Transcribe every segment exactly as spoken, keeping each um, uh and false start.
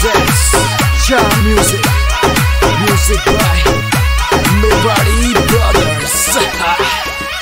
presents Ja Music, music by Mewari Brothers.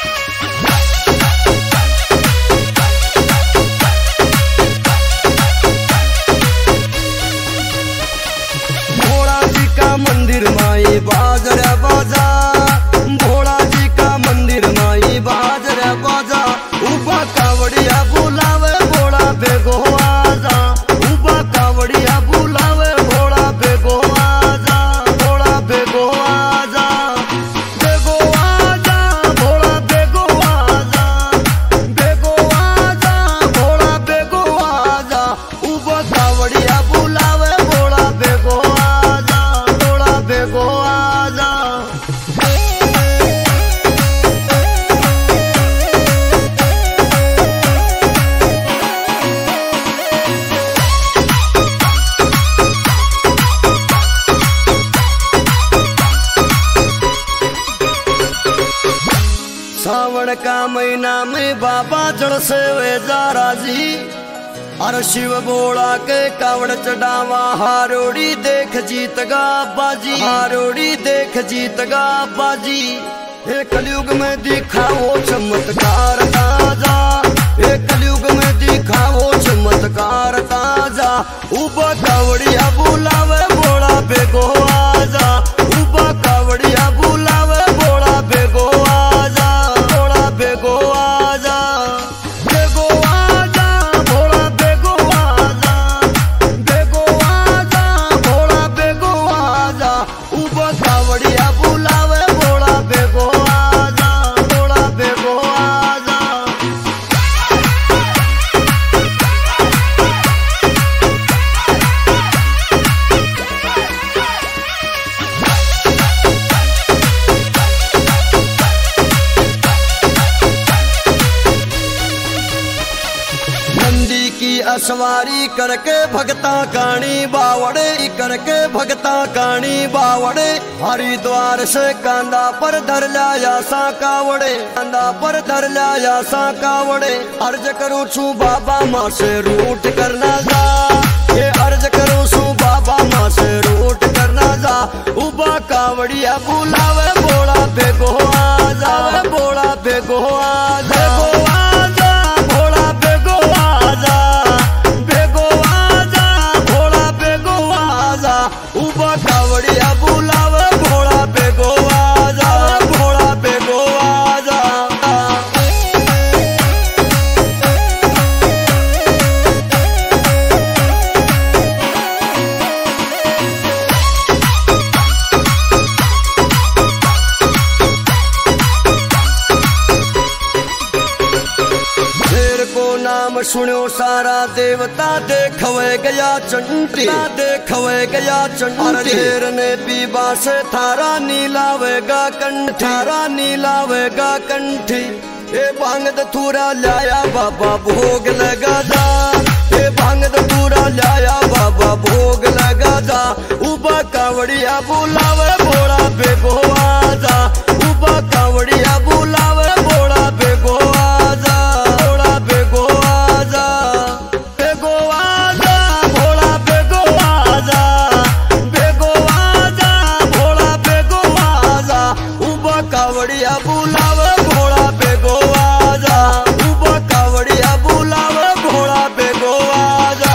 Bhola ji का मंदिर माई बाजर बाजा, भोला जी का मंदिर माई बाजर बाजा। उबा कावड़िया बुलावे भोला बेगो आजा, उबा कावड़िया बुलावे भोला बेगो आजा, भोला बेगो आजा, बेगो आजा, भोला बेगो आजा, बेगो आजा, भोला बेगो आजा। उबा कावड़िया बुलावे भोला बेगो आजा, भोला बेगो आजा। सावन का महीना में बाबा जड़ से वे जारा जी, अरे शिव भोला के कावड़ चढ़ावा। हारोड़ी देख जीत गा बाजी, हारोड़ी देख जीत गा बाजी। हे कलयुग में दिखाओ चमत्कार ताजा, हे कलयुग में दिखाओ चमत्कार ताजा। उबा कावड़िया बुलावे भोला बेगो आजा, उबा कावड़िया बुलावे भोला बेगो आजा, भोला बेगो आजा, बेगो आजा, भोला बेगो आजा, बेगो आजा, भोला बेगो आजा। उबा कावड़िया बुलावे भोला बेगो आजा, भोला बेगो आजा। नंदी की असवारी करके भगता काणी बावड़े, करके भगता काणी बावड़े। हरिद्वार से कांदा पर धर लाया सा कावड़े, कांदा पर धर लाया सा कावड़े। अर्ज करूँ छू बाबा माँ से रूट करना जा, ये अर्ज करूँ छू बाबा माँ से रूट करना जा। उबा कावड़िया बुलावे भोला बेगो आजा, भोला बेगो आजा, बेगो आजा, भोला बेगो आजा, बेगो आजा, भोला बेगो आजा। उबा कावड़िया बुलावे भोला बेगो आजा, भोला बेगो आजा। शेर को नाम सुनो सारा देवता, देखवे गया चंटी, देखवे गया चंटी। शेर ने पीबा से थारा नीलावेगा कंठी, थारा नीलावेगा कंठी। ए भांग धतूरा लाया बाबा भोग लगा जा, ए भांग धतूरा लाया बाबा भोग लगा जा। उबा कावड़िया बुलावे भोला बेगो आजा, उबा कावड़िया बुलावे भोला बेगो आजा, भोला बेगो आजा, बेगो आजा, भोला बेगो आजा, बेगो आजा, भोला बेगो आजा। उबा कावड़िया बुलावे भोला बेगो आजा, उबा कावड़िया बुलावे भोला बेगो आजा।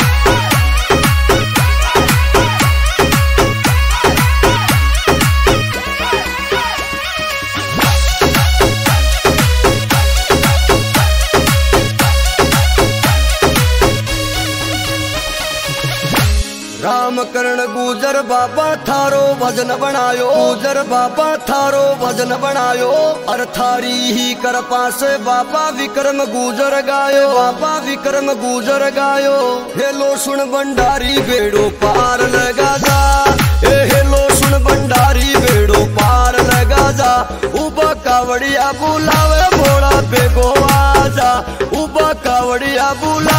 राम करण गुजर बाबा थारो भजन बनायो, गुजर बाबा थारो भजन बनायो। अर थारी ही कृपा से बाबा विक्रम गुजर गायो, बाबा विक्रम गुजर गायो। हेलो सुन भंडारी बेड़ो पार लगा जा, ए हेलो सुन भंडारी बेड़ो पार लगा जा। उबा कावड़िया बुलावे भोला बेगो आजा, उबा कावड़िया बुला